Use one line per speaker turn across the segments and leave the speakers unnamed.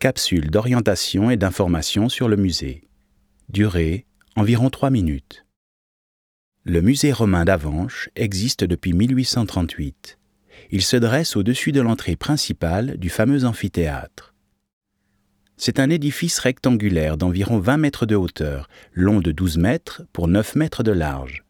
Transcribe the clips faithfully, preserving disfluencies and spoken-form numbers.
capsule d'orientation et d'information sur le musée. Durée, environ trois minutes. Le musée romain d'Avenches existe depuis mille huit cent trente-huit. Il se dresse au-dessus de l'entrée principale du fameux amphithéâtre. C'est un édifice rectangulaire d'environ vingt mètres de hauteur, long de douze mètres pour neuf mètres de large.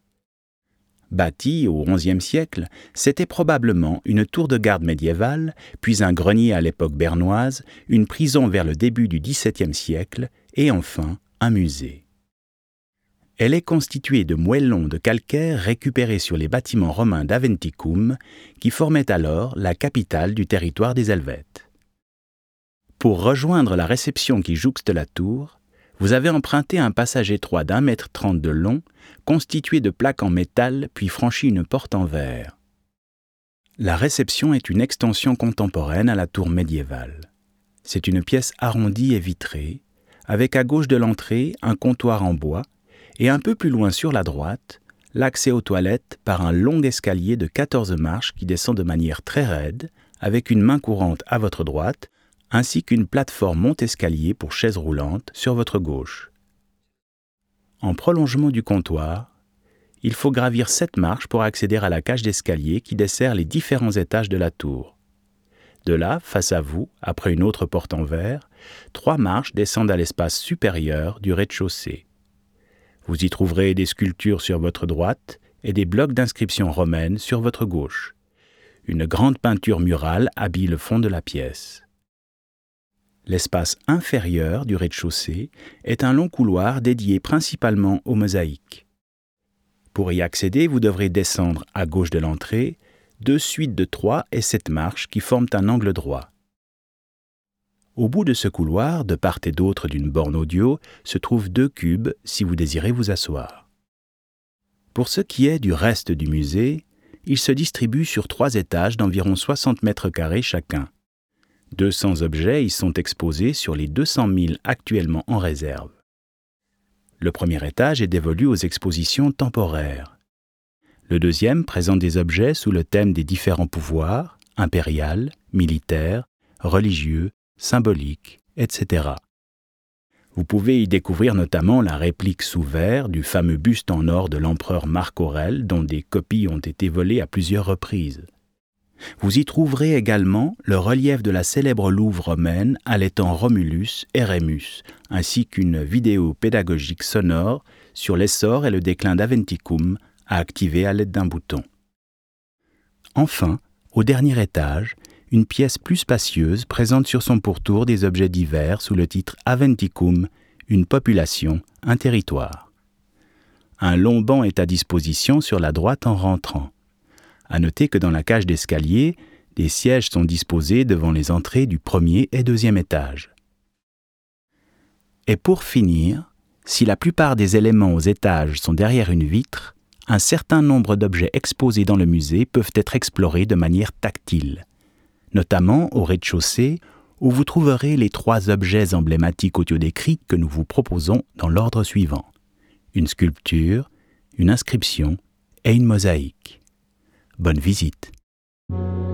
Bâti au onzième siècle, c'était probablement une tour de garde médiévale, puis un grenier à l'époque bernoise, une prison vers le début du dix-septième siècle et enfin un musée. Elle est constituée de moellons de calcaire récupérés sur les bâtiments romains d'Aventicum, qui formaient alors la capitale du territoire des Helvètes. Pour rejoindre la réception qui jouxte la tour, vous avez emprunté un passage étroit d'un mètre trente de long, constitué de plaques en métal, puis franchi une porte en verre. La réception est une extension contemporaine à la tour médiévale. C'est une pièce arrondie et vitrée, avec à gauche de l'entrée un comptoir en bois, et un peu plus loin sur la droite, l'accès aux toilettes par un long escalier de quatorze marches qui descend de manière très raide, avec une main courante à votre droite, ainsi qu'une plateforme monte-escalier pour chaises roulantes sur votre gauche. En prolongement du comptoir, il faut gravir sept marches pour accéder à la cage d'escalier qui dessert les différents étages de la tour. De là, face à vous, après une autre porte en verre, trois marches descendent à l'espace supérieur du rez-de-chaussée. Vous y trouverez des sculptures sur votre droite et des blocs d'inscriptions romaines sur votre gauche. Une grande peinture murale habille le fond de la pièce. L'espace inférieur du rez-de-chaussée est un long couloir dédié principalement aux mosaïques. Pour y accéder, vous devrez descendre à gauche de l'entrée deux suites de trois et sept marches qui forment un angle droit. Au bout de ce couloir, de part et d'autre d'une borne audio, se trouvent deux cubes si vous désirez vous asseoir. Pour ce qui est du reste du musée, il se distribue sur trois étages d'environ soixante mètres carrés chacun. deux cents objets y sont exposés sur les deux cent mille actuellement en réserve. Le premier étage est dévolu aux expositions temporaires. Le deuxième présente des objets sous le thème des différents pouvoirs, impérial, militaire, religieux, symbolique, et cetera. Vous pouvez y découvrir notamment la réplique sous verre du fameux buste en or de l'empereur Marc Aurèle, dont des copies ont été volées à plusieurs reprises. Vous y trouverez également le relief de la célèbre louve romaine allaitant Romulus et Rémus, ainsi qu'une vidéo pédagogique sonore sur l'essor et le déclin d'Aventicum à activer à l'aide d'un bouton. Enfin, au dernier étage, une pièce plus spacieuse présente sur son pourtour des objets divers sous le titre Aventicum, une population, un territoire. Un long banc est à disposition sur la droite en rentrant. À noter que dans la cage d'escalier, des sièges sont disposés devant les entrées du premier et deuxième étage. Et pour finir, si la plupart des éléments aux étages sont derrière une vitre, un certain nombre d'objets exposés dans le musée peuvent être explorés de manière tactile, notamment au rez-de-chaussée, où vous trouverez les trois objets emblématiques audiodécrits que nous vous proposons dans l'ordre suivant. Une sculpture, une inscription et une mosaïque. Bonne visite.